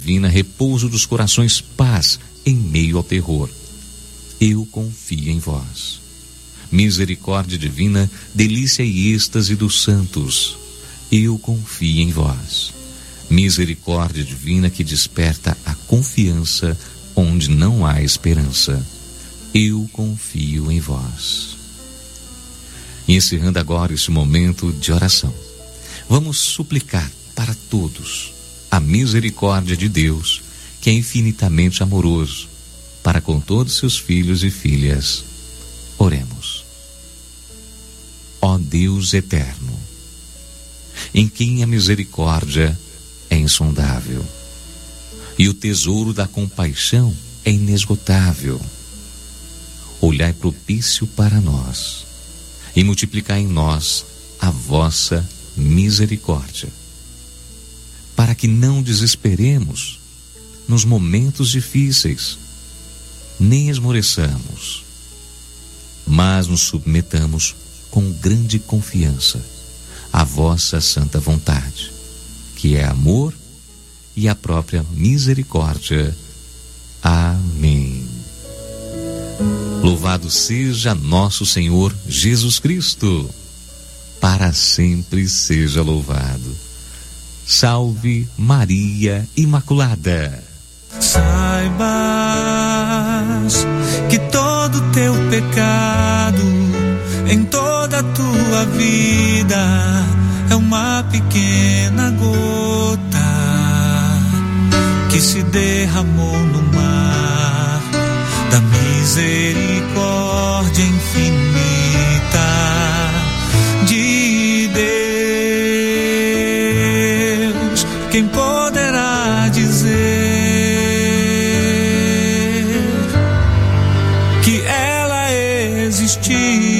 divina, repouso dos corações, paz em meio ao terror. Eu confio em vós. Misericórdia divina, delícia e êxtase dos santos. Eu confio em vós. Misericórdia divina que desperta a confiança onde não há esperança. Eu confio em vós. E encerrando agora este momento de oração, vamos suplicar para todos a misericórdia de Deus, que é infinitamente amoroso, para com todos seus filhos e filhas. Oremos. Ó Deus eterno, em quem a misericórdia é insondável e o tesouro da compaixão é inesgotável, olhai propício para nós e multiplicai em nós a vossa misericórdia, para que não desesperemos nos momentos difíceis, nem esmoreçamos, mas nos submetamos com grande confiança à vossa santa vontade, que é amor e a própria misericórdia. Amém. Louvado seja nosso Senhor Jesus Cristo, para sempre seja louvado. Salve Maria Imaculada. Saibas que todo teu pecado em toda a tua vida é uma pequena gota que se derramou no mar da misericórdia infinita de Deus. Quem poderá dizer que ela existiu?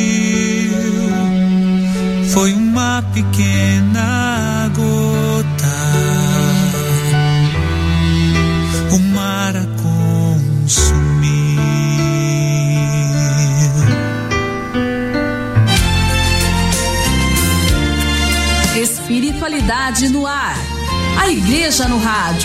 Foi uma pequena gota, o mar a consumiu. Espiritualidade no ar. A Igreja no rádio.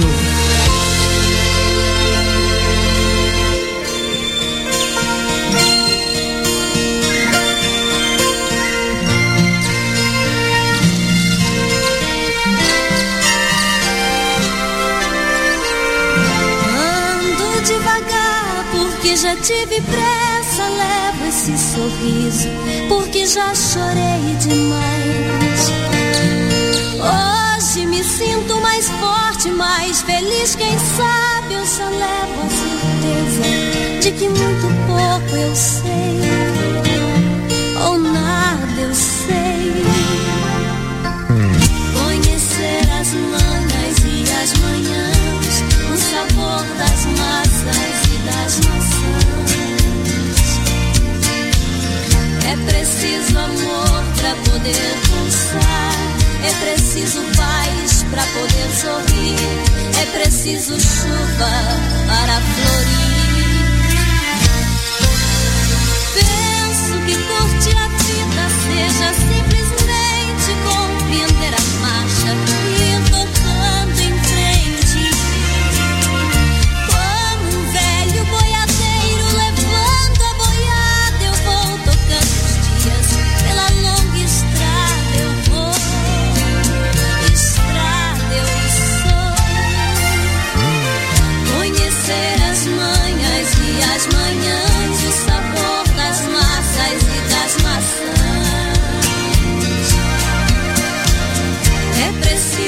Ando devagar porque já tive pressa, levo esse sorriso porque já chorei demais. Hoje me sinto mais forte, mais feliz, quem sabe eu só levo a certeza de que muito pouco eu sei, ou nada eu sei. Conhecer as manhãs e as manhãs, o sabor das massas e das maçãs. É preciso amor pra poder pulsar, é preciso paz pra poder sorrir, é preciso chuva para florir. Penso que curtir a vida seja simplesmente compreender a marcha e ir tocando em frente, como um velho boiadeiro levando a boiada. Eu vou tocando os dias pela longa estrada, eu vou. Conhecer as manhãs e as manhãs, o sabor das massas e das maçãs. É preciso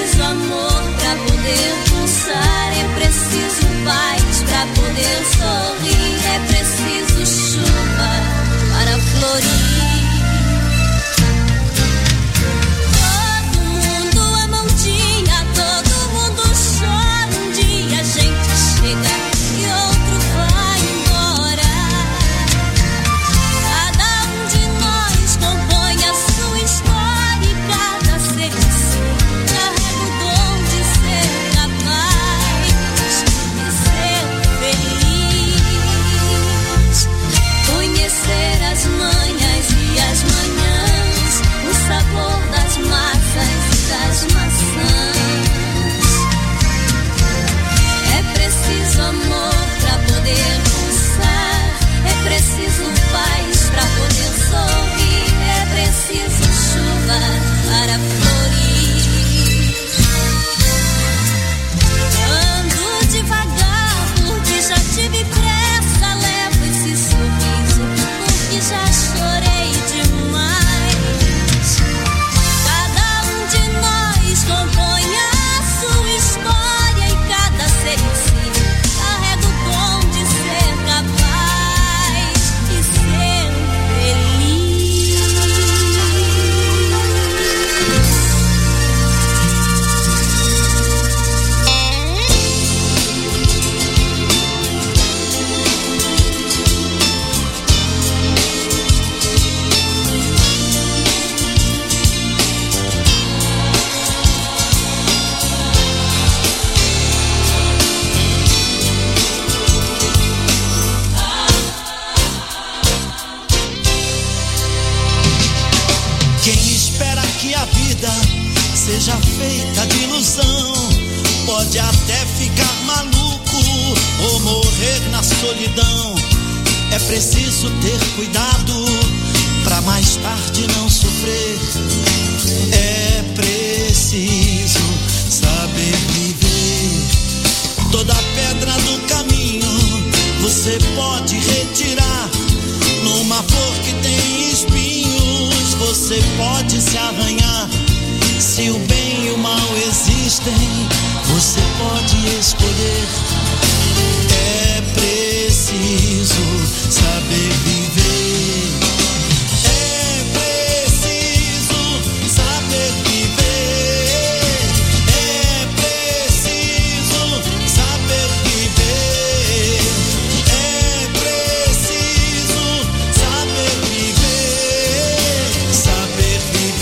seja feita de ilusão. Pode até ficar maluco ou morrer na solidão. É preciso ter cuidado pra mais tarde não sofrer. É preciso saber viver. Toda pedra do caminho você pode retirar. Numa flor que tem espinhos você pode se arranhar. Se o bem e o mal existem, você pode escolher. É preciso saber viver. É preciso saber viver. É preciso saber viver. É preciso saber viver. Saber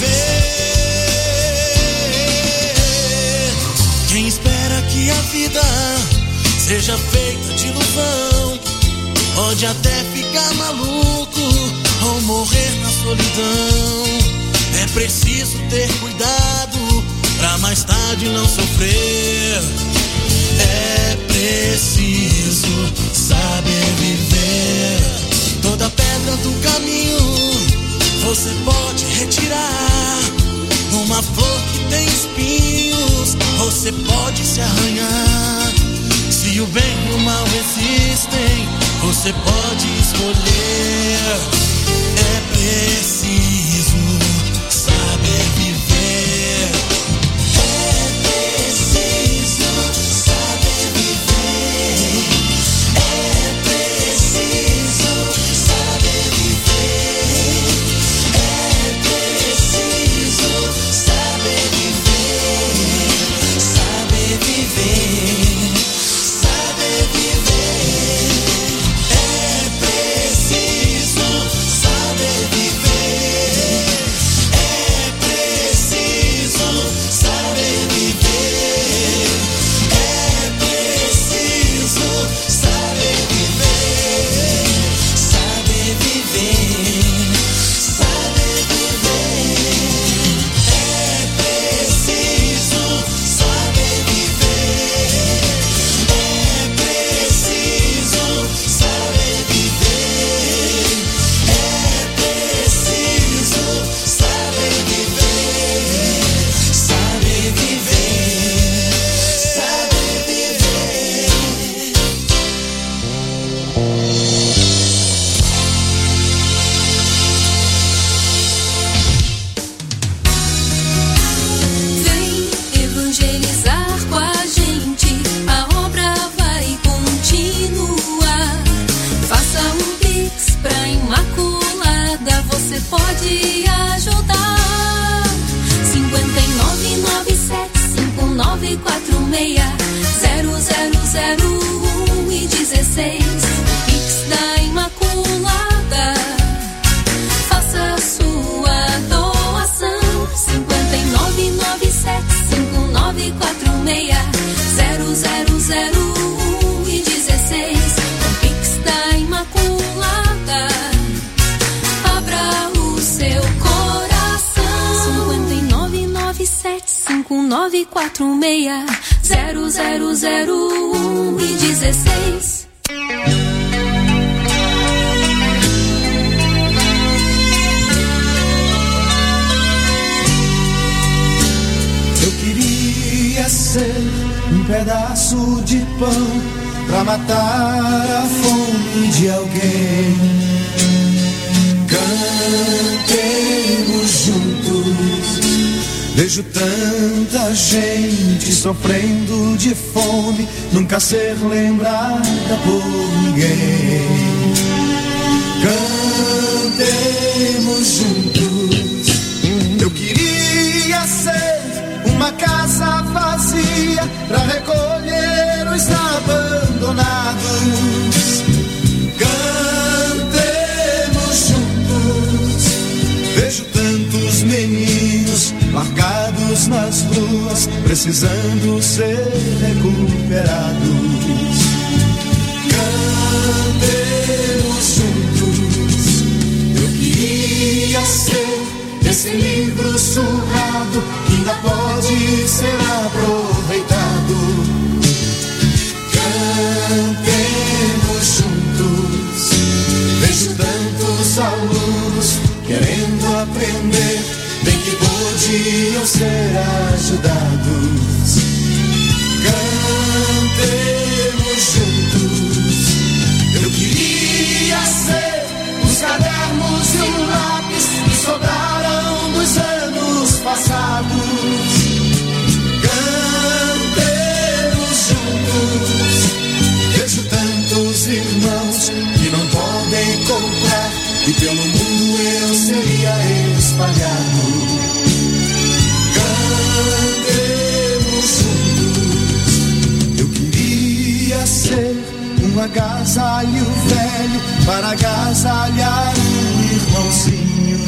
viver. Quem espera que a vida seja feita de ilusão, pode até ficar maluco ou morrer na solidão. É preciso ter cuidado pra mais tarde não sofrer. É preciso saber viver. Toda pedra do caminho você pode retirar. Uma flor que tem espinhos você pode se arranhar. Se o bem e o mal existem, você pode escolher. É preciso saber viver. É preciso saber viver. É preciso saber viver. É preciso saber viver. Saber viver. Vejo tanta gente sofrendo de fome, nunca ser lembrada por ninguém. Cantemos juntos. Eu queria ser uma casa vazia pra recolher os abandonados. Cantemos juntos. Vejo tantos meninos largados nas ruas, precisando ser recuperados. Cantemos juntos. Eu queria ser esse livro surrado que ainda pode soldados. Cantemos juntos. Eu queria ser os cadernos e um lápis que sobraram dos anos passados. Cantemos juntos. Vejo tantos irmãos que não podem comprar e pelo mundo eu seria espalhado. Cantemos juntos. Eu queria ser um agasalho velho para agasalhar um irmãozinho.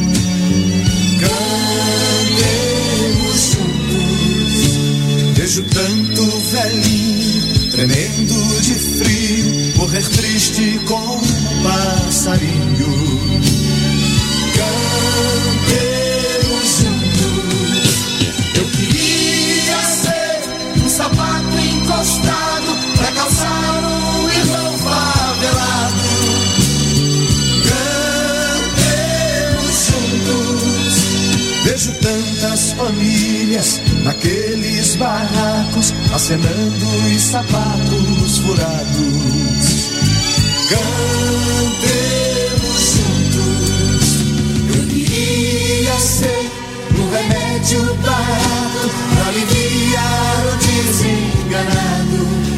Cantemos juntos. Vejo tanto velhinho tremendo de frio, morrer triste como um passarinho. Cantemos juntos. Eu queria ser um sapato encostado pra calçar um irmão favelado. Cantemos juntos. Vejo tantas famílias naqueles barracos acenando os sapatos furados. Cantemos juntos. Eu queria ser um remédio barato para aliviar o desenganado.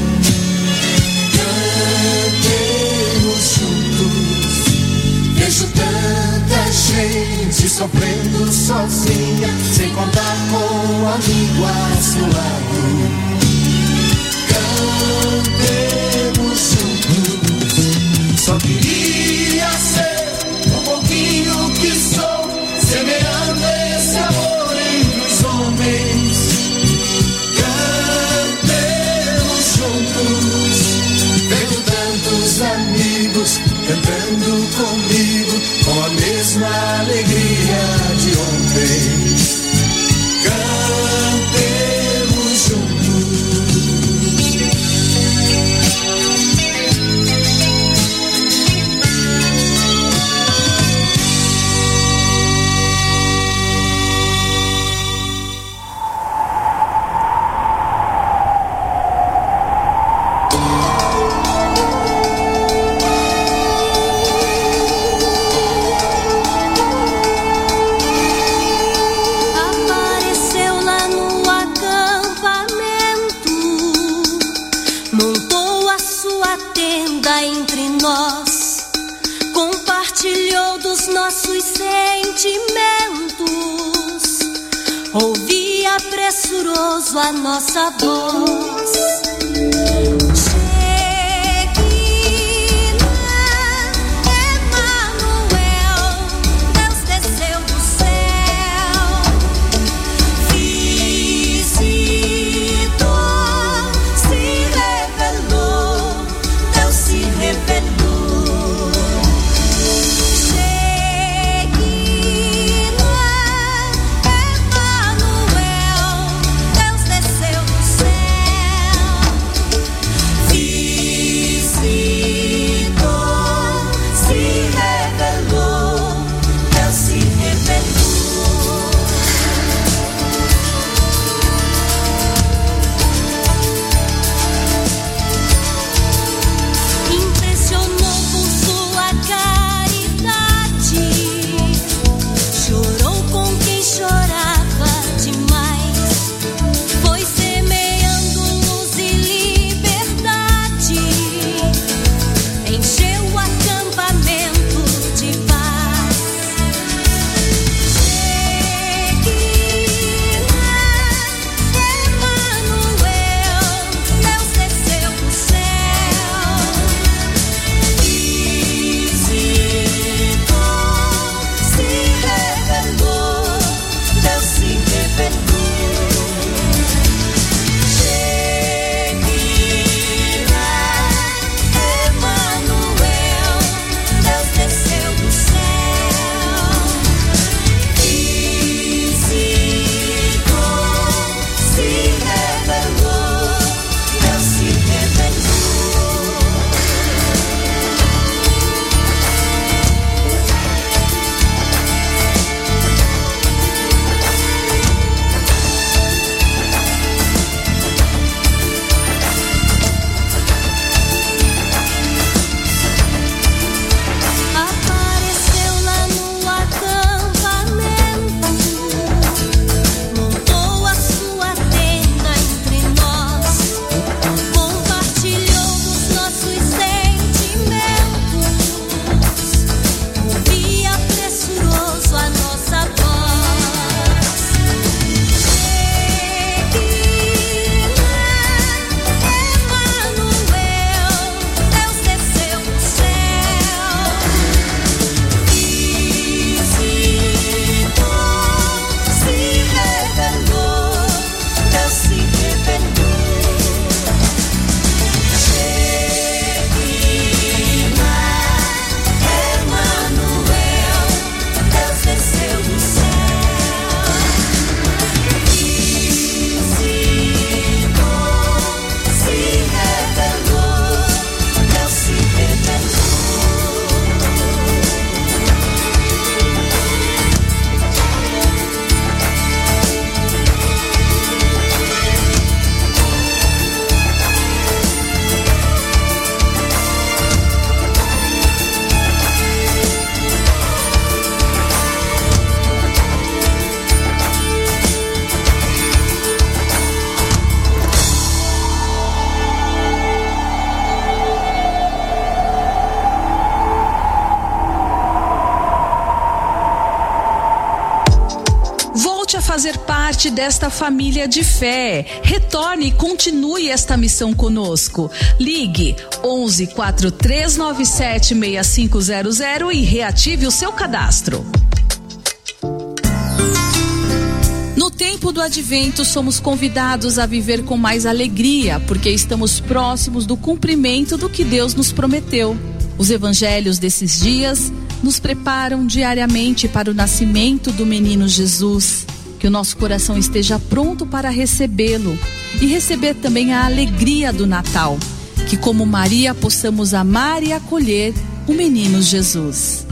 Cantemos juntos. Vejo tanta gente sofrendo sozinha, sem contar com um amigo a seu lado. Cantemos juntos. Só queria ser um pouquinho que sou, semeando esse amor entre os homens. Cantemos juntos. Vejo tantos amigos cantando comigo com a mesma alegria de ontem. Cantemos juntos. Pressuroso a nossa voz. parte desta família de fé. Retorne e continue esta missão conosco. Ligue 11 4397 6500 e reative o seu cadastro. No tempo do advento, somos convidados a viver com mais alegria, porque estamos próximos do cumprimento do que Deus nos prometeu. Os evangelhos desses dias nos preparam diariamente para o nascimento do menino Jesus. Que o nosso coração esteja pronto para recebê-lo e receber também a alegria do Natal. Que, como Maria, possamos amar e acolher o menino Jesus.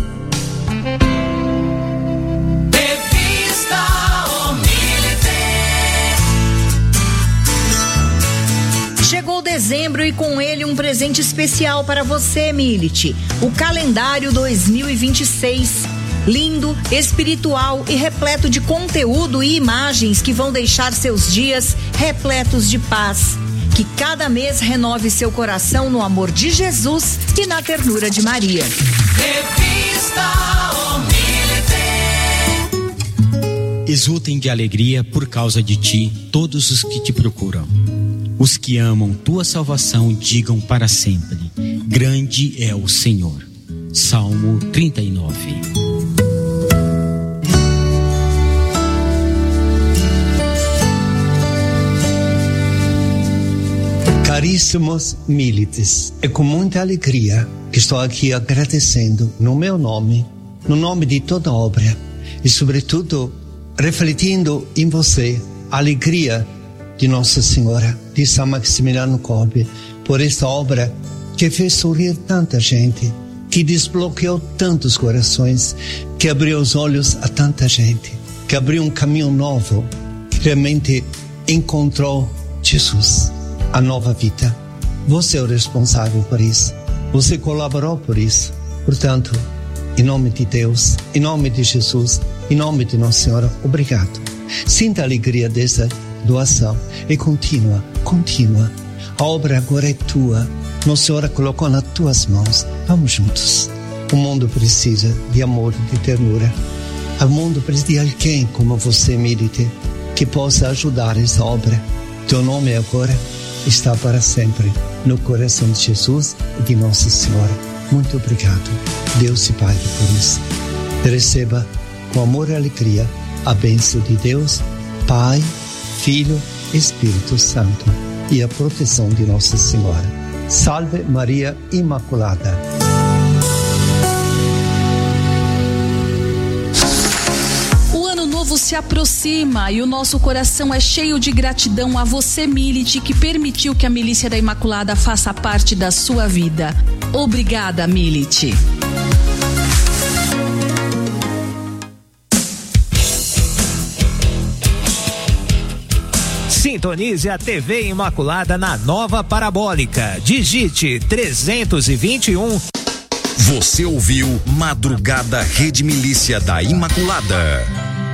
Chegou dezembro e com ele um presente especial para você, Milite. O calendário 2026. Lindo, espiritual e repleto de conteúdo e imagens que vão deixar seus dias repletos de paz. Que cada mês renove seu coração no amor de Jesus e na ternura de Maria. Revista Milite. Exultem de alegria por causa de ti todos os que te procuram. Os que amam tua salvação digam para sempre: grande é o Senhor. Salmo 39. Caríssimos milites, é com muita alegria que estou aqui agradecendo no meu nome, no nome de toda a obra e sobretudo refletindo em você a alegria de Nossa Senhora, de São Maximiliano Kolbe, por esta obra que fez sorrir tanta gente, que desbloqueou tantos corações, que abriu os olhos a tanta gente, que abriu um caminho novo, que realmente encontrou Jesus, a nova vida. Você é o responsável por isso, você colaborou por isso. Portanto, em nome de Deus, em nome de Jesus, em nome de Nossa Senhora, obrigado. Sinta a alegria dessa doação e continua. A obra agora é tua. Nossa Senhora colocou nas tuas mãos. Vamos juntos. O mundo precisa de amor, de ternura. O mundo precisa de alguém como você, Milite, que possa ajudar essa obra. Teu nome agora está para sempre no coração de Jesus e de Nossa Senhora. Muito obrigado. Deus te pague por isso. Receba com amor e alegria a bênção de Deus, Pai, Filho, Espírito Santo e a proteção de Nossa Senhora. Salve Maria Imaculada. O ano novo se aproxima e o nosso coração é cheio de gratidão a você, Milite, que permitiu que a Milícia da Imaculada faça parte da sua vida. Obrigada, Milite. Sintonize a TV Imaculada na nova parabólica. Digite 321. Você ouviu Madrugada Rede Milícia da Imaculada.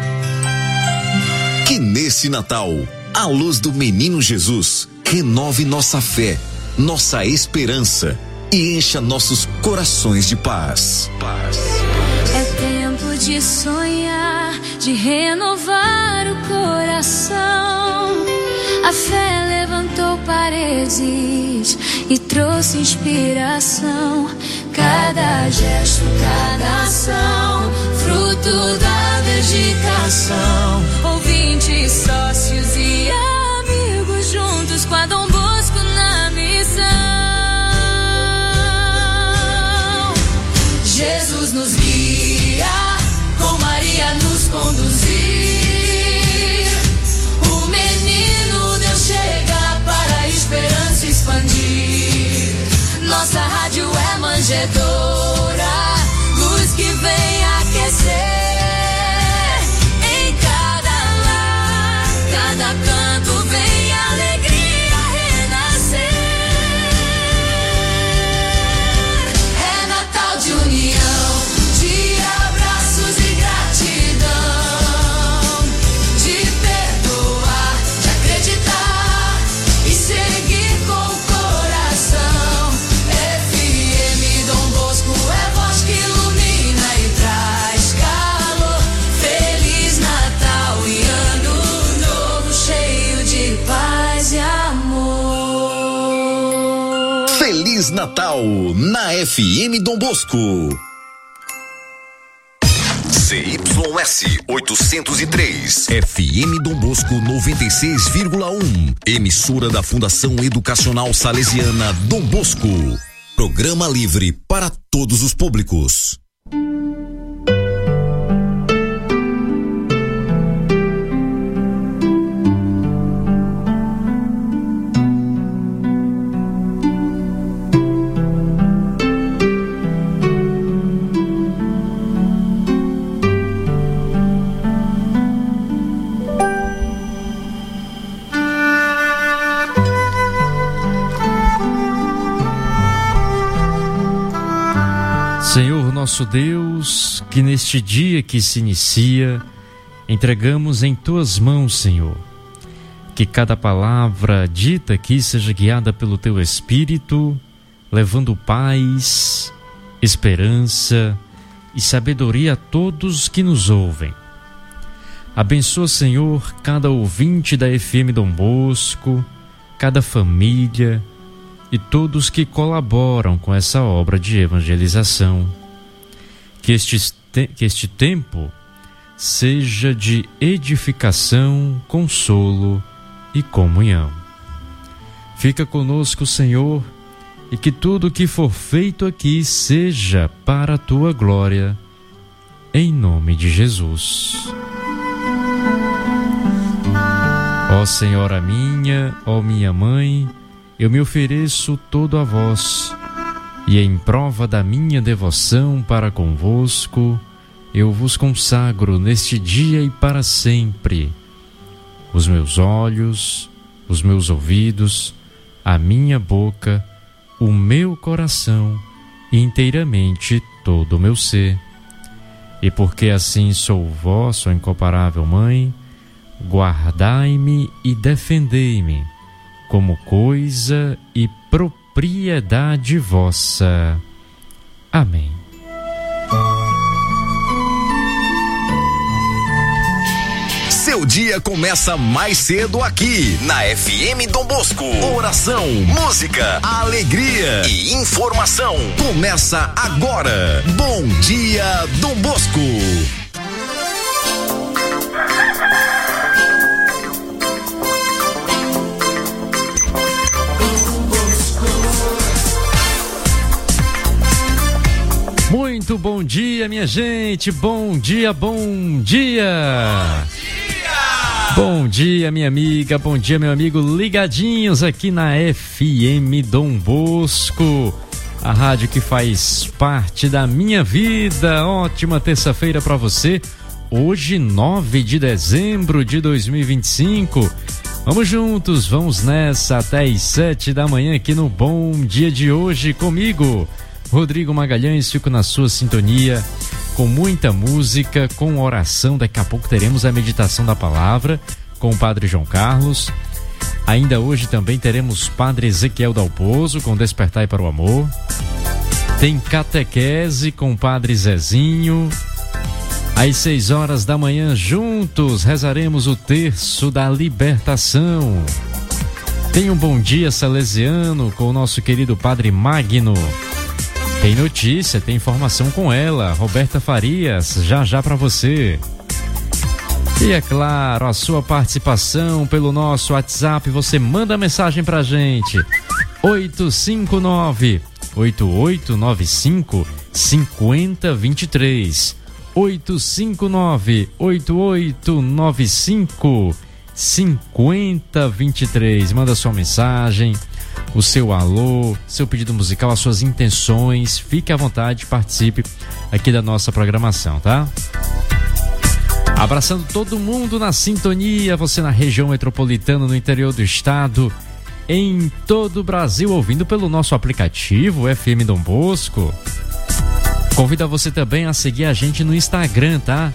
Que nesse Natal, a luz do Menino Jesus renove nossa fé, nossa esperança e encha nossos corações de paz. É tempo de sonhar, de renovar o coração. A fé levantou paredes e trouxe inspiração. Cada gesto, cada ação, fruto da dedicação. Ouvintes, sócios e amigos juntos com a Dom Bosco na missão. Jesus nos guia, com Maria nos conduzir. O menino Deus chega para a esperança expandir. Nossa rádio é manjedoura, luz que vem aquecer. Em cada lar, cada canto vem alegria renascer. É Natal de união, de abraços e gratidão, de perdoar, de acreditar e seguir com o coração. FM Dom Bosco é voz que ilumina e traz calma. Feliz Natal na FM Dom Bosco. CYS 803, FM Dom Bosco 96,1, emissora da Fundação Educacional Salesiana Dom Bosco. Programa livre para todos os públicos. Senhor nosso Deus, que neste dia que se inicia, entregamos em Tuas mãos, Senhor. Que cada palavra dita aqui seja guiada pelo Teu Espírito, levando paz, esperança e sabedoria a todos que nos ouvem. Abençoa, Senhor, cada ouvinte da FM Dom Bosco, cada família e todos que colaboram com essa obra de evangelização. Que este tempo seja de edificação, consolo e comunhão. Fica conosco, Senhor, e que tudo o que for feito aqui seja para a Tua glória, em nome de Jesus. Ó Senhora minha, ó minha mãe, eu me ofereço todo a vós, e em prova da minha devoção para convosco, eu vos consagro neste dia e para sempre os meus olhos, os meus ouvidos, a minha boca, o meu coração e inteiramente todo o meu ser. E porque assim sou vossa incomparável Mãe, guardai-me e defendei-me como coisa e propriedade vossa. Amém. Seu dia começa mais cedo aqui na FM Dom Bosco. Oração, música, alegria e informação. Começa agora. Bom dia, Dom Bosco. Muito bom dia, minha gente. Bom dia, bom dia. Bom dia, minha amiga. Bom dia, meu amigo. Ligadinhos aqui na FM Dom Bosco, a rádio que faz parte da minha vida. Ótima terça-feira para você. Hoje, 9 de dezembro de 2025. Vamos juntos, vamos nessa até às 7 da manhã aqui no Bom Dia de hoje comigo, Rodrigo Magalhães. Fico na sua sintonia com muita música, com oração. Daqui a pouco teremos a meditação da palavra com o Padre João Carlos. Ainda hoje também teremos Padre Ezequiel Dalpozo com Despertai para o Amor. Tem catequese com o Padre Zezinho. Às 6 horas da manhã, juntos rezaremos o terço da libertação. Tem um bom dia salesiano com o nosso querido Padre Magno. Tem notícia, tem informação com ela, Roberta Farias, já para você. E é claro, a sua participação pelo nosso WhatsApp, você manda mensagem pra gente. 859-8895-5023. 859-8895-5023. Manda sua mensagem, o seu alô, seu pedido musical, as suas intenções. Fique à vontade, participe aqui da nossa programação, tá? Abraçando todo mundo na sintonia, você na região metropolitana, no interior do estado, em todo o Brasil, ouvindo pelo nosso aplicativo FM Dom Bosco. Convido você também a seguir a gente no Instagram, tá?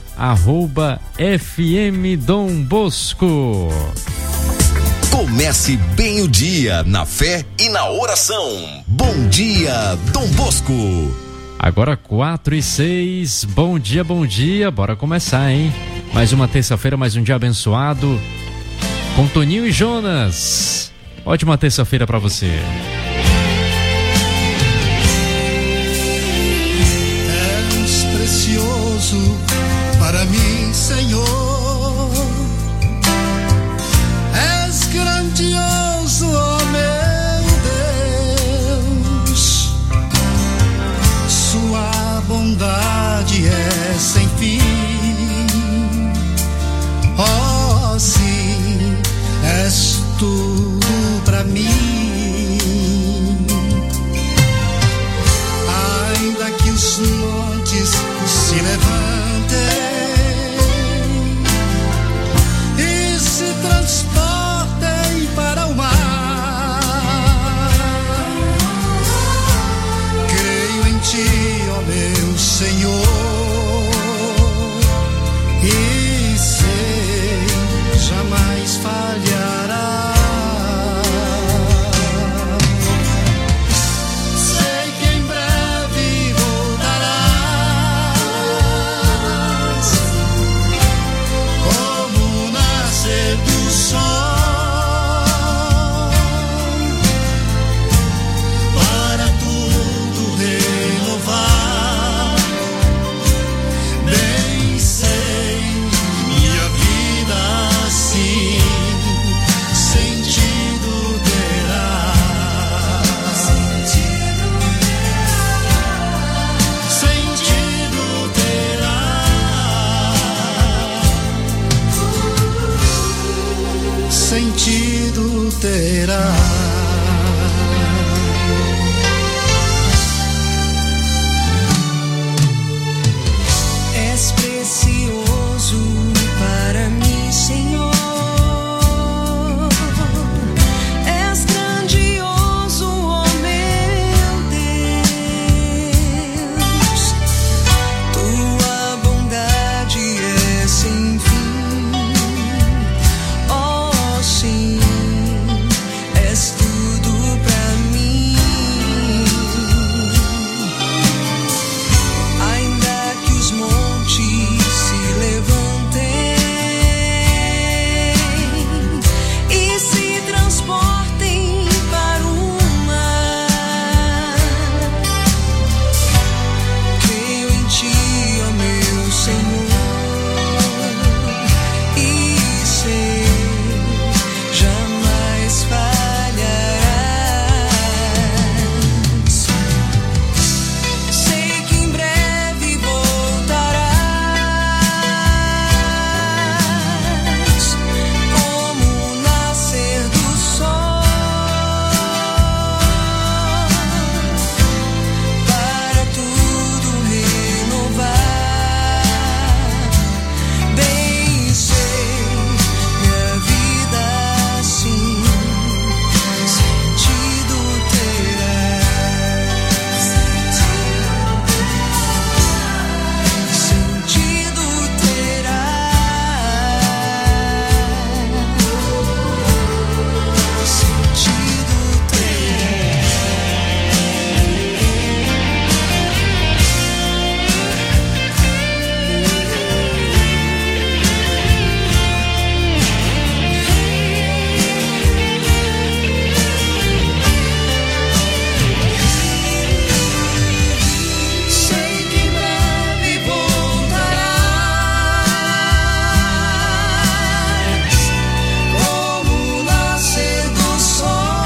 @FM Dom Bosco. Comece bem o dia na fé e na oração. Bom dia, Dom Bosco. Agora 4:06, bom dia, bora começar, hein? Mais uma terça-feira, mais um dia abençoado, com Toninho e Jonas. Ótima terça-feira pra você. precioso para mim, Senhor. És grandioso, oh meu Deus. Sua bondade é sem fim. Oh, sim, és tudo para mim. Ainda que os montes se levantem e se transportem para o mar, creio em ti, ó meu Senhor, e sei jamais falhará. Sei que em breve voltarás, como o nascer do sol, para tudo renovar. Bem sei, minha vida assim sentido terá. Sentido terá. Sentido terá. És precioso para mim, Senhor. És grandioso, oh meu Deus. Tua bondade é sem fim. Oh, sim, és tudo para mim. Ainda que os montes se levantem e se transportem para o mar, creio em ti, ó meu Senhor, e sei jamais falharás. Sei que em breve voltarás, como o nascer do sol, para tudo renovar. Bem sei, minha vida assim sentido terá. Sentido terá. Sentido sei que em breve voltarás, como o nascer do sol,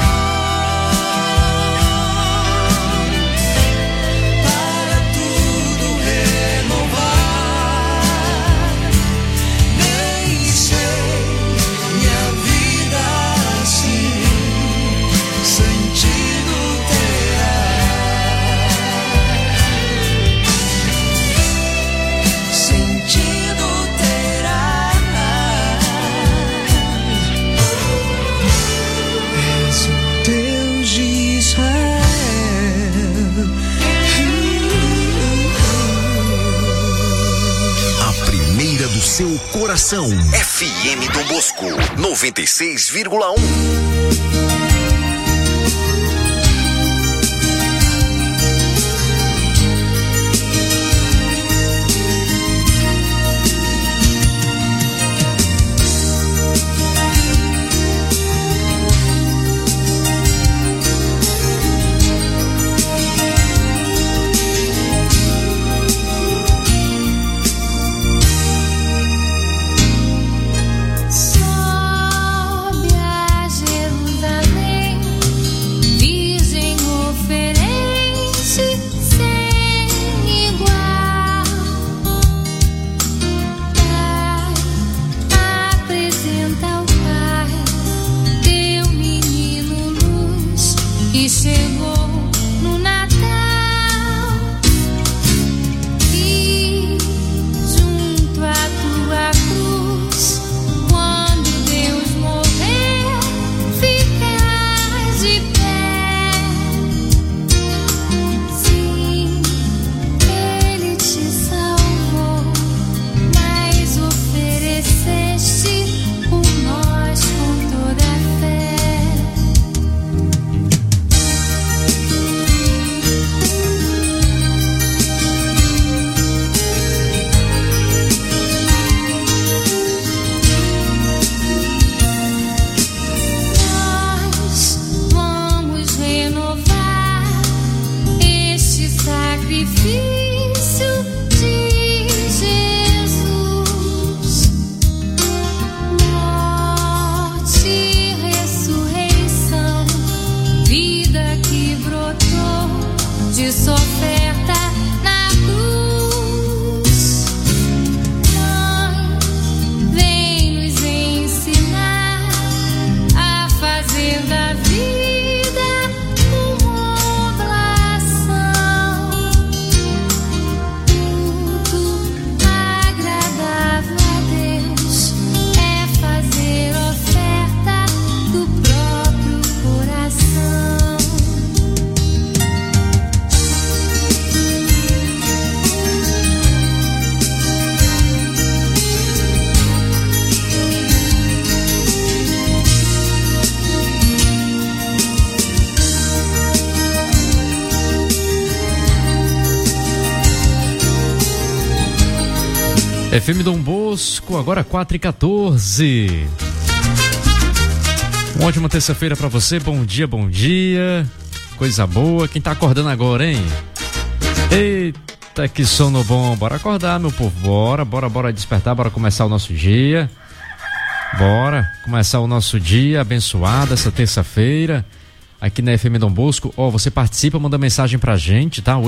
para tudo renovar. Bem sei, minha vida assim sentido terá. Sentido terá. És o Deus de Israel. A primeira do seu coração. FM Dom Bosco 96,1. de sua oferta na cruz. Mãe, vem nos ensinar a fazer da vida uma oblação, tudo agradável a Deus é fazer oferta do próprio coração. FM Dom Bosco, agora 4h14. Uma ótima terça-feira pra você, bom dia, bom dia. Coisa boa, quem tá acordando agora, hein? Eita, que sono bom, bora acordar, meu povo, bora despertar, bora começar o nosso dia. Bora começar o nosso dia abençoado, essa terça-feira, aqui na FM Dom Bosco. Ó, você participa, manda mensagem pra gente, tá?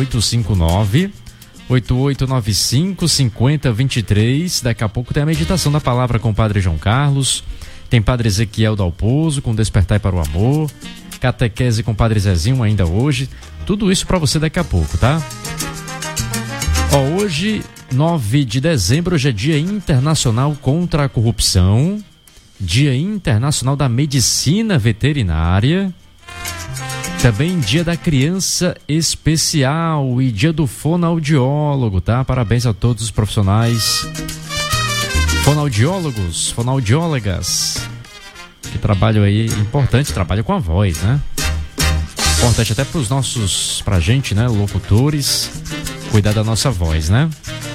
859-8895-5023. Daqui a pouco tem a meditação da palavra com o Padre João Carlos. Tem Padre Ezequiel Dalpozo com Despertai para o Amor. Catequese com Padre Zezinho ainda hoje. Tudo isso para você daqui a pouco, tá? Ó, hoje, 9 de dezembro, hoje é Dia Internacional contra a Corrupção. Dia Internacional da Medicina Veterinária. Também Dia da Criança Especial e Dia do Fonoaudiólogo, tá? Parabéns a todos os profissionais fonoaudiólogos, fonoaudiólogas, que trabalham aí, importante, trabalham com a voz, né? Importante até pra gente, né, locutores, cuidar da nossa voz, né?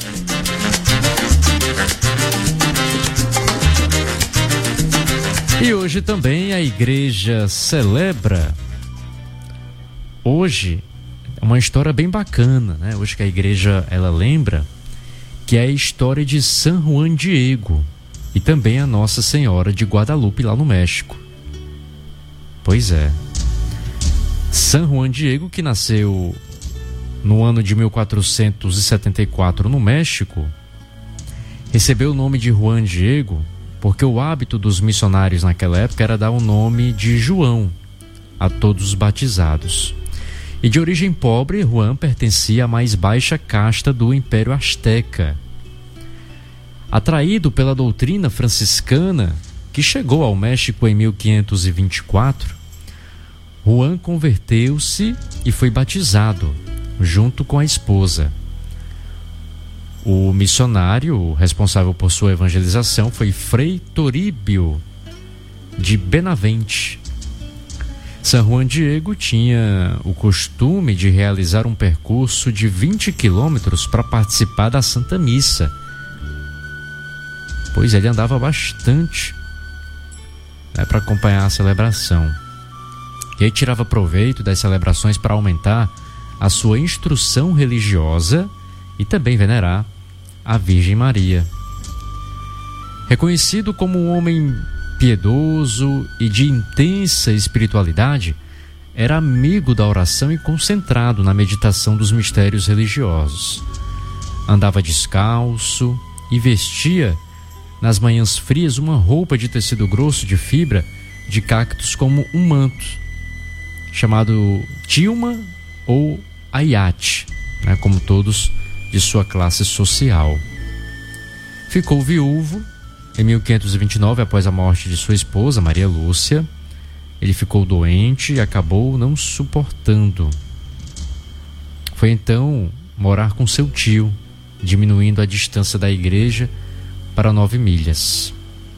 E hoje também a igreja celebra. Hoje é uma história bem bacana, né? Hoje que a igreja, ela lembra que é a história de San Juan Diego e também a Nossa Senhora de Guadalupe lá no México. Pois é. San Juan Diego, que nasceu no ano de 1474 no México, recebeu o nome de Juan Diego porque o hábito dos missionários naquela época era dar o nome de João a todos os batizados. E de origem pobre, Juan pertencia à mais baixa casta do Império Azteca. Atraído pela doutrina franciscana, que chegou ao México em 1524, Juan converteu-se e foi batizado, junto com a esposa. O missionário responsável por sua evangelização foi Frei Toríbio de Benavente. San Juan Diego tinha o costume de realizar um percurso de 20 quilômetros para participar da Santa Missa. Pois ele andava bastante, né, para acompanhar a celebração. E aí tirava proveito das celebrações para aumentar a sua instrução religiosa e também venerar a Virgem Maria. Reconhecido como um homem piedoso e de intensa espiritualidade, era amigo da oração e concentrado na meditação dos mistérios religiosos. Andava descalço e vestia, nas manhãs frias, uma roupa de tecido grosso de fibra de cactos como um manto, chamado tilma ou ayate, né, como todos de sua classe social. Ficou viúvo em 1529, após a morte de sua esposa, Maria Lúcia. Ele ficou doente e acabou não suportando. Foi então morar com seu tio, diminuindo a distância da igreja para 9 milhas.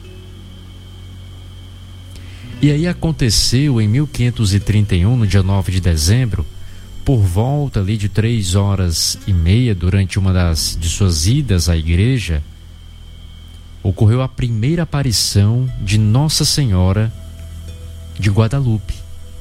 E aí aconteceu em 1531, no dia 9 de dezembro, por volta ali de 3h30, durante uma de suas idas à igreja, ocorreu a primeira aparição de Nossa Senhora de Guadalupe.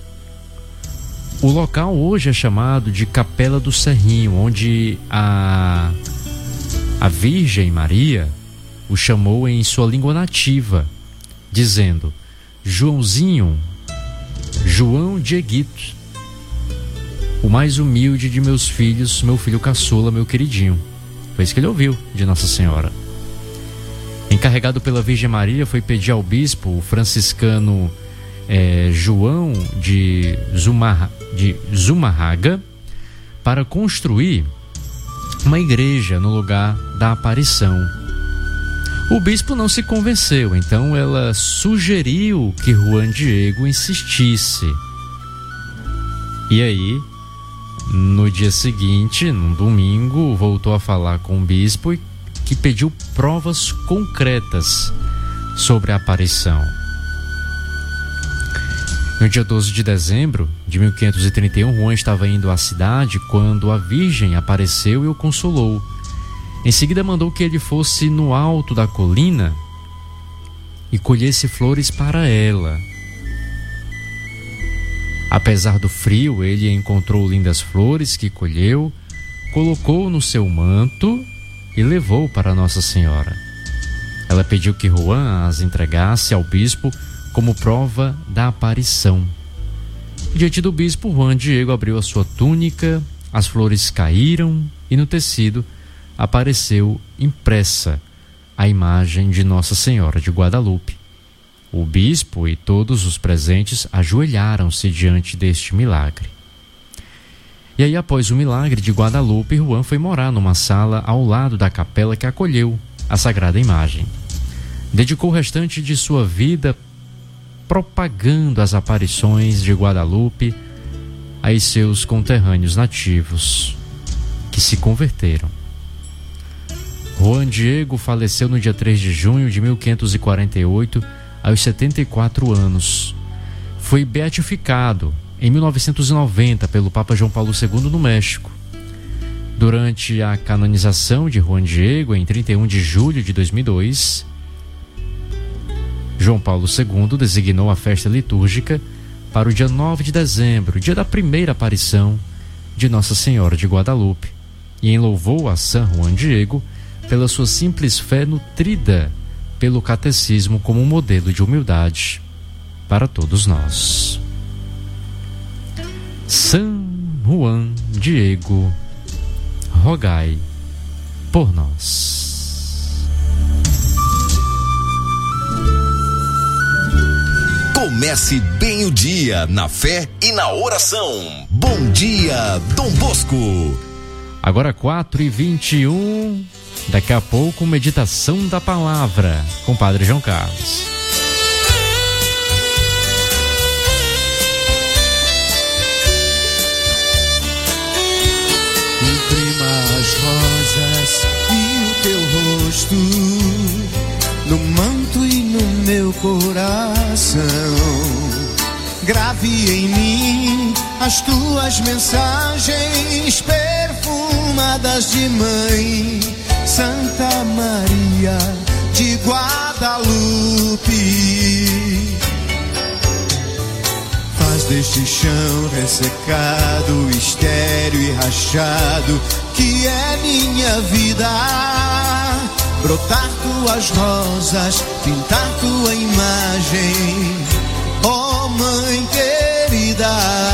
O local hoje é chamado de Capela do Cerrinho, onde a Virgem Maria o chamou em sua língua nativa, dizendo: Joãozinho, João Dieguito. o mais humilde de meus filhos, meu filho caçula, meu queridinho. Foi isso que ele ouviu de Nossa Senhora. Encarregado pela Virgem Maria, foi pedir ao bispo, o franciscano João de Zumarraga, para construir uma igreja no lugar da aparição. O bispo não se convenceu, então ela sugeriu que Juan Diego insistisse. E aí, no dia seguinte, no domingo, voltou a falar com o bispo e que pediu provas concretas sobre a aparição. No dia 12 de dezembro de 1531, Juan estava indo à cidade quando a Virgem apareceu e o consolou. Em seguida mandou que ele fosse no alto da colina e colhesse flores para ela. Apesar do frio, ele encontrou lindas flores que colheu, colocou no seu manto e levou para Nossa Senhora. Ela pediu que Juan as entregasse ao bispo como prova da aparição. Diante do bispo, Juan Diego abriu a sua túnica, as flores caíram e no tecido apareceu impressa a imagem de Nossa Senhora de Guadalupe. O bispo e todos os presentes ajoelharam-se diante deste milagre. E aí, após o milagre de Guadalupe, Juan foi morar numa sala ao lado da capela que acolheu a sagrada imagem. Dedicou o restante de sua vida propagando as aparições de Guadalupe aos seus conterrâneos nativos, que se converteram. Juan Diego faleceu no dia 3 de junho de 1548, aos 74 anos. Foi beatificado em 1990 pelo Papa João Paulo II no México. Durante a canonização de Juan Diego, em 31 de julho de 2002, João Paulo II designou a festa litúrgica para o dia 9 de dezembro, dia da primeira aparição de Nossa Senhora de Guadalupe, e enlouvou a São Juan Diego pela sua simples fé nutrida pelo catecismo como um modelo de humildade para todos nós. São Juan Diego, rogai por nós. Comece bem o dia na fé e na oração. Bom dia, Dom Bosco. Agora 4h21, daqui a pouco meditação da palavra com o Padre João Carlos. Imprima as rosas e o teu rosto no manto e no meu coração. Grave em mim as tuas mensagens perfumadas de mãe, Santa Maria de Guadalupe. Faz deste chão ressecado, estéril e rachado, que é minha vida, brotar tuas rosas, pintar tua imagem, ó Mãe querida.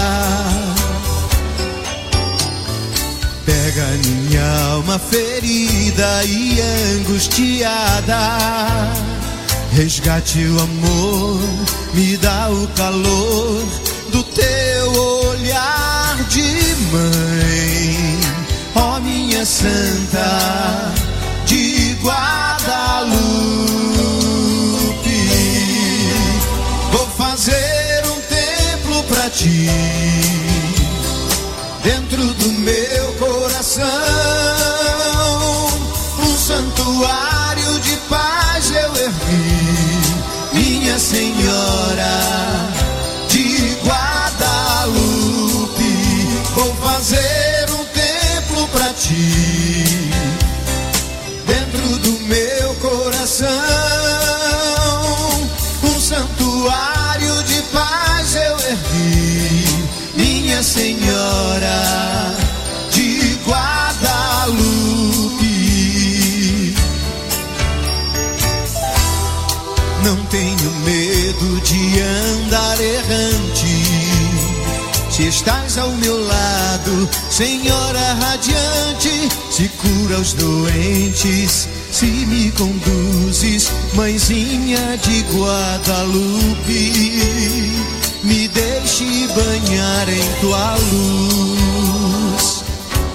Pega minha alma ferida e angustiada, resgate o amor, me dá o calor do teu olhar de mãe, ó minha Santa de Guadalupe. Vou fazer um templo pra ti, dentro do meu coração, um santuário de paz eu ergui, minha Senhora de Guadalupe. Vou fazer um templo pra ti, dentro do meu coração, um santuário de paz eu ergui, minha Senhora de Guadalupe. Não tenho medo de andar errante, se estás ao meu lado, Senhora radiante, se cura os doentes, se me conduzes, Mãezinha de Guadalupe, me deixe banhar em tua luz.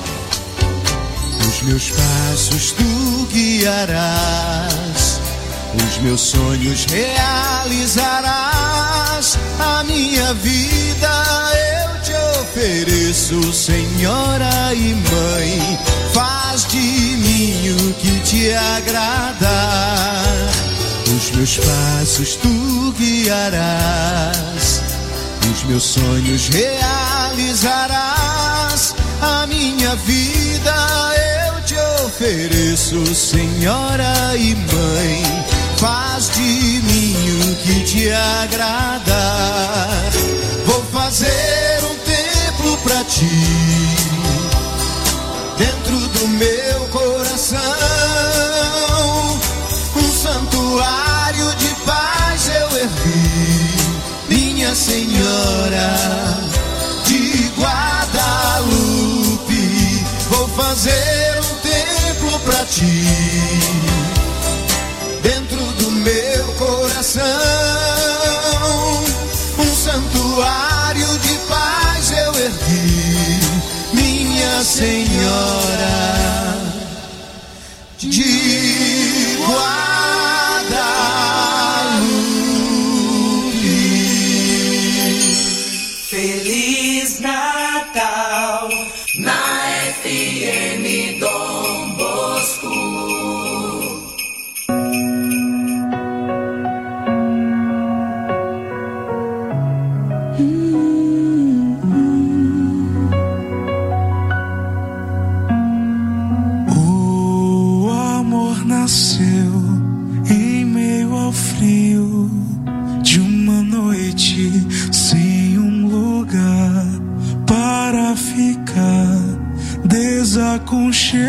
Os meus passos tu guiarás, os meus sonhos realizarás, a minha vida eu te ofereço, Senhora e Mãe, faz de mim o que te agradar. Os meus passos tu guiarás, os meus sonhos realizarás, a minha vida eu te ofereço, Senhora e Mãe, faz de mim o que te agradar. Vou fazer um templo pra ti, dentro do meu coração, um santuário de paz eu ergui, minha Senhora de Guadalupe. Vou fazer um templo pra ti, dentro do meu coração, um santuário de paz eu ergui, minha Senhora de Guadalupe. Feliz Natal na FM Dom Bosco. O amor nasceu em meio ao frio de uma noite sem um lugar para ficar. Desaconchego,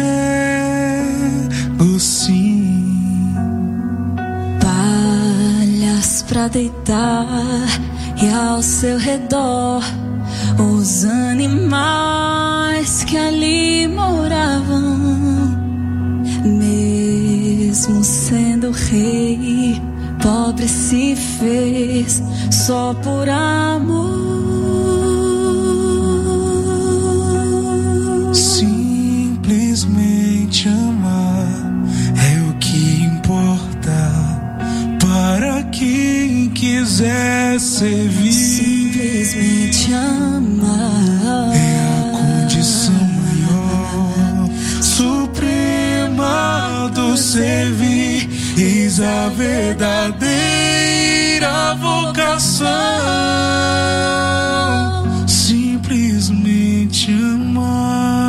sim. Palhas pra deitar e ao seu redor os animais que ali moravam. Mesmo sendo rei, pobre se fez só por amor. Simplesmente amar é o que importa para quem quiser servir. Simplesmente amar é a condição maior, suprema do servir. Eis a verdadeira vocação. Simplesmente amar.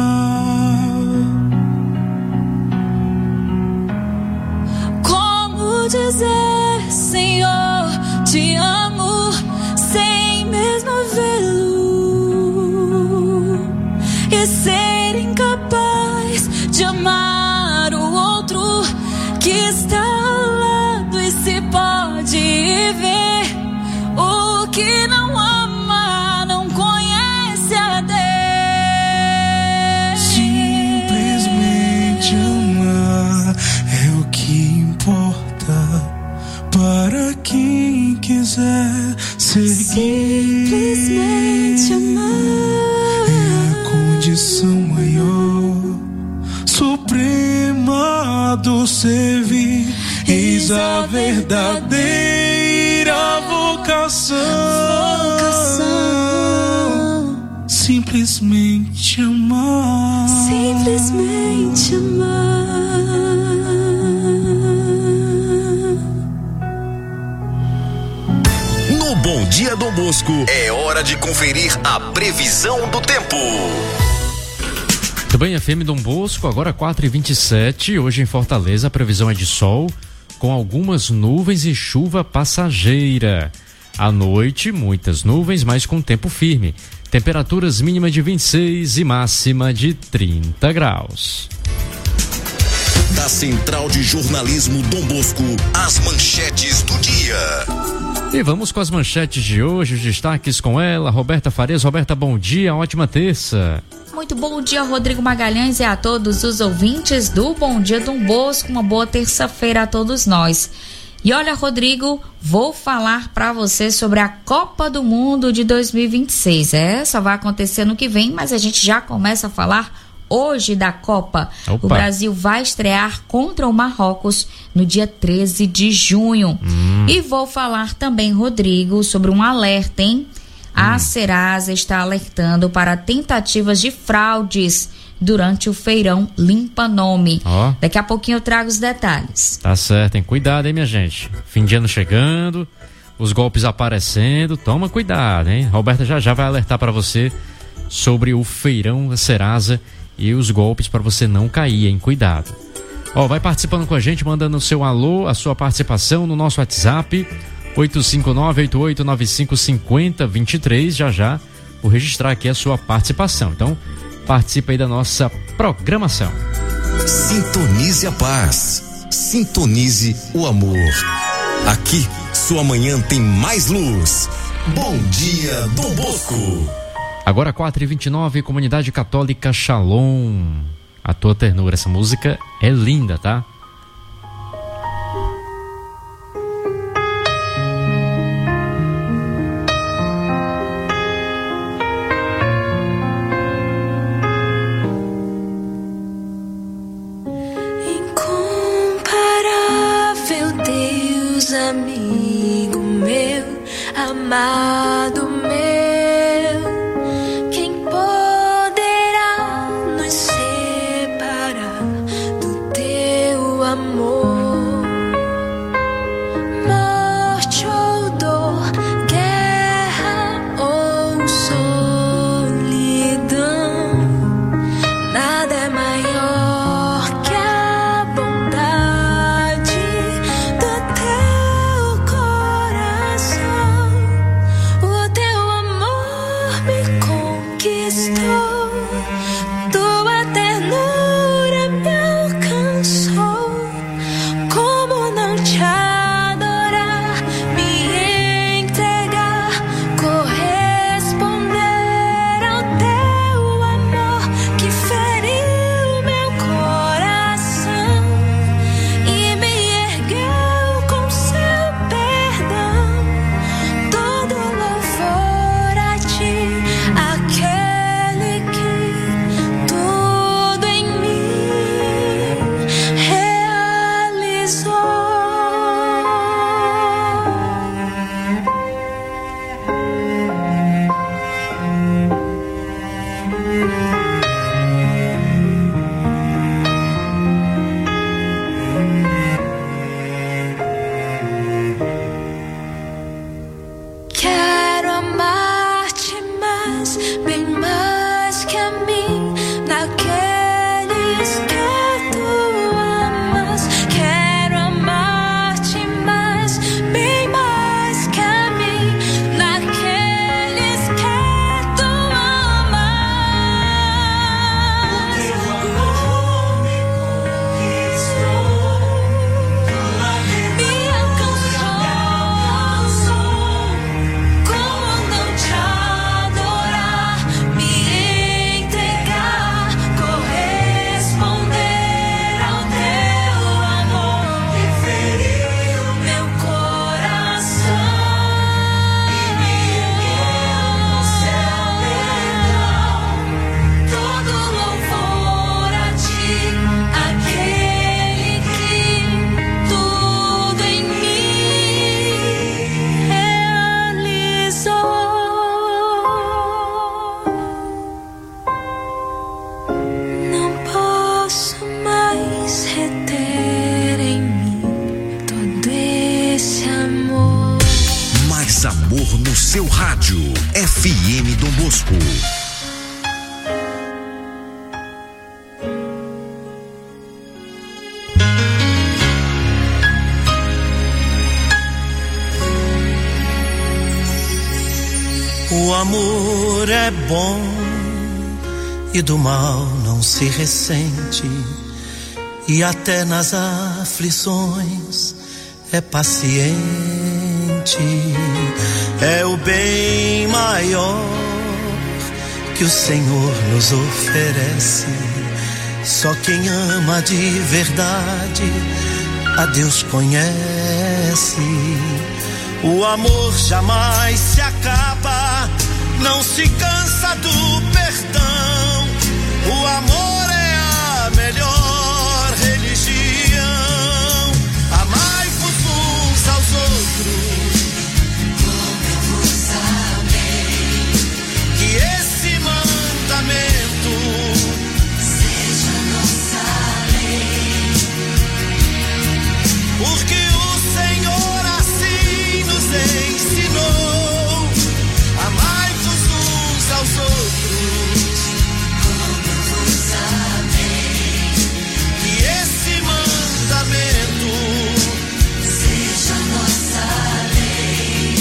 Dizer, Senhor, te amo sem mesmo vê-lo e ser incapaz de amar o outro que está ao lado e se pode ver. O que não ama não conhece a Deus. Simplesmente amar é o que importa para quem quiser seguir. Simplesmente amar é a condição maior, suprema do servir. Eis a verdadeira vocação. Simplesmente amar. Simplesmente amar. No Bom Dia Dom Bosco, é hora de conferir a previsão do tempo. Muito bem, FM Dom Bosco, agora 4h27. Hoje em Fortaleza a previsão é de sol, com algumas nuvens e chuva passageira. À noite, muitas nuvens, mas com tempo firme. Temperaturas mínimas de 26 e máxima de 30 graus. Da Central de Jornalismo Dom Bosco, as manchetes do dia. E vamos com as manchetes de hoje, os destaques com ela, Roberta Farias. Roberta, bom dia, ótima terça. Muito bom dia, Rodrigo Magalhães, e a todos os ouvintes do Bom Dia Dom Bosco. Uma boa terça-feira a todos nós. E olha, Rodrigo, vou falar para você sobre a Copa do Mundo de 2026. Só vai acontecer no que vem, mas a gente já começa a falar hoje da Copa. Opa. O Brasil vai estrear contra o Marrocos no dia 13 de junho. E vou falar também, Rodrigo, sobre um alerta, hein? A Serasa está alertando para tentativas de fraudes durante o feirão Limpa Nome. Daqui a pouquinho eu trago os detalhes. Tá certo, hein? Cuidado, hein, minha gente? Fim de ano chegando, os golpes aparecendo, toma cuidado, hein? Roberta já vai alertar para você sobre o feirão Serasa e os golpes para você não cair, hein? Cuidado. Vai participando com a gente, mandando o seu alô, a sua participação no nosso WhatsApp 859-8895-5023. Já vou registrar aqui a sua participação. Então, participe aí da nossa programação. Sintonize a paz. Sintonize o amor. Aqui, sua manhã tem mais luz. Bom dia, Dom Bosco. Agora 4h29, Comunidade Católica Shalom. A tua ternura, essa música é linda, tá? Incomparável Deus, amigo meu, amado meu. Seu rádio FM Dom Bosco. O amor é bom e do mal não se ressente, e até nas aflições é paciente, é o bem maior que o Senhor nos oferece. Só quem ama de verdade a Deus conhece. O amor jamais se acaba, não se cansa do perdão. O amor é a melhor religião. Amai-vos uns aos outros, como eu vos amei. Que esse mandamento seja nossa lei. Porque o Senhor assim nos ensinou. Amai-vos uns aos outros, como eu vos amei. Que esse mandamento seja nossa lei.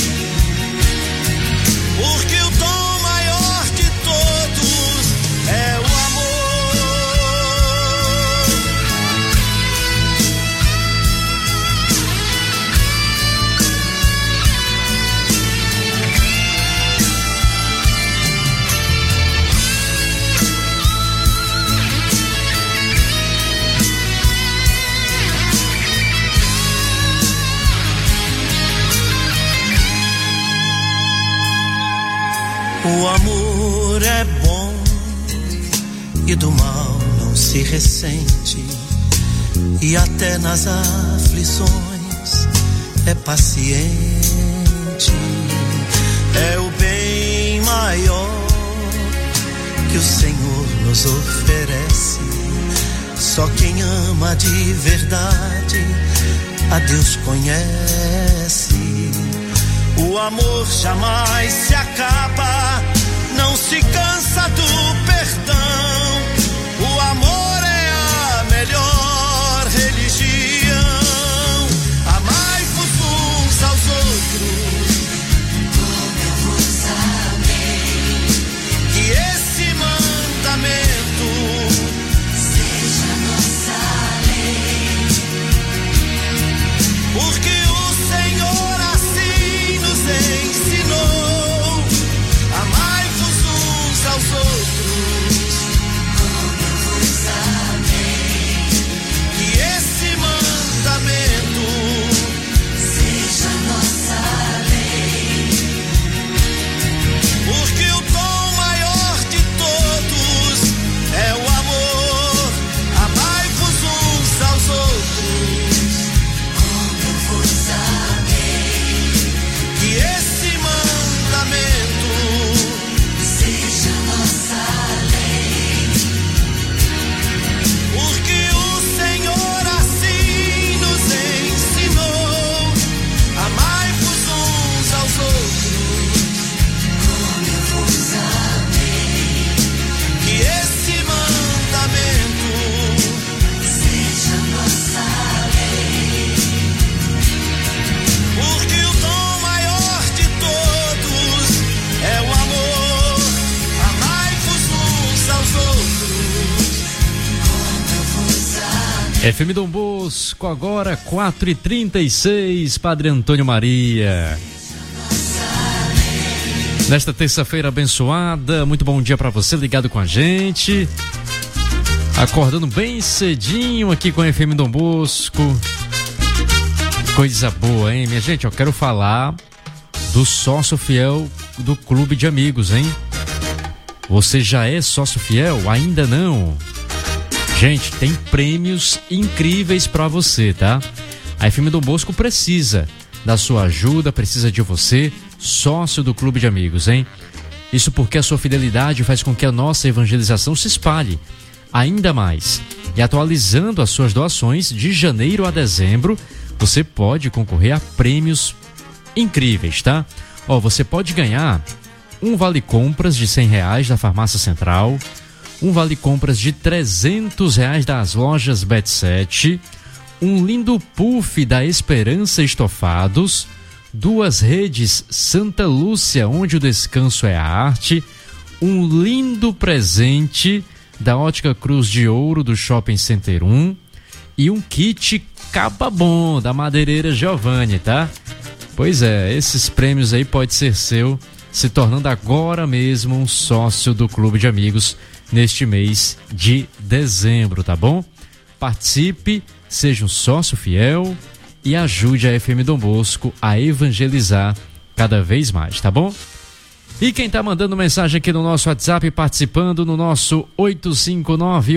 Porque o dom maior de todos é o amor. O amor é bom e do mal não se ressente, e até nas aflições é paciente. É o bem maior que o Senhor nos oferece. Só quem ama de verdade a Deus conhece. O amor jamais se acaba, não se cansa do perdão. O amor é a melhor religião. Amai-vos uns aos outros, como eu vos amei. Que esse mandamento seja nossa lei. Porque o Senhor assim nos ensinou. Amai-vos uns aos outros, como eu vos amei. Que esse mandamento seja nossa lei. Porque o dom maior de todos é o amor. Amai-vos uns aos outros, como eu vos amei. Que esse mandamento seja nossa lei. Porque o Senhor assim nos ensinou. Amai-vos uns aos outros, como eu vos amei. Que esse mandamento seja nossa lei. Porque o dom maior de todos é o amor. Amai-vos uns aos outros, como eu vos amei. FM Dom Bosco, agora 4h36, Padre Antônio Maria. Nesta terça-feira abençoada, muito bom dia pra você ligado com a gente. Acordando bem cedinho aqui com a FM Dom Bosco. Coisa boa, hein, minha gente? Eu quero falar do sócio fiel do Clube de Amigos, hein? Você já é sócio fiel? Ainda não? Gente, tem prêmios incríveis pra você, tá? A FM Dom Bosco precisa da sua ajuda, precisa de você, sócio do Clube de Amigos, hein? Isso porque a sua fidelidade faz com que a nossa evangelização se espalhe ainda mais. E atualizando as suas doações de janeiro a dezembro, você pode concorrer a prêmios incríveis, tá? Ó, você pode ganhar um vale-compras de R$100 da Farmácia Central, um vale-compras de R$300 das lojas Bet7, um lindo puff da Esperança Estofados, 2 redes Santa Lúcia, onde o descanso é a arte, um lindo presente da Ótica Cruz de Ouro do Shopping Center 1 e um kit capa bom da Madeireira Giovanni, tá? Pois é, esses prêmios aí pode ser seu, se tornando agora mesmo um sócio do Clube de Amigos neste mês de dezembro, tá bom? Participe, seja um sócio fiel e ajude a FM Dom Bosco a evangelizar cada vez mais, tá bom? E quem tá mandando mensagem aqui no nosso WhatsApp, participando no nosso 859